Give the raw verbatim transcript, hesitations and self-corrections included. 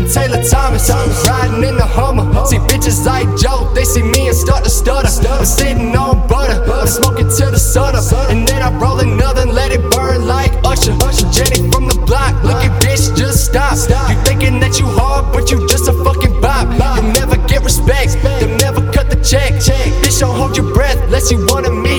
Taylor Thomas, riding in the Hummer. See bitches like Joe, they see me and start to stutter. I'm sitting on butter, I'm smoking till the sun up, and then I roll another and let it burn like Usher. Jenny from the block, look at bitch, just stop. You thinking that you hard, but you just a fucking bop. You'll never get respect, you'll never cut the check. Bitch, don't hold your breath, unless you wanna meet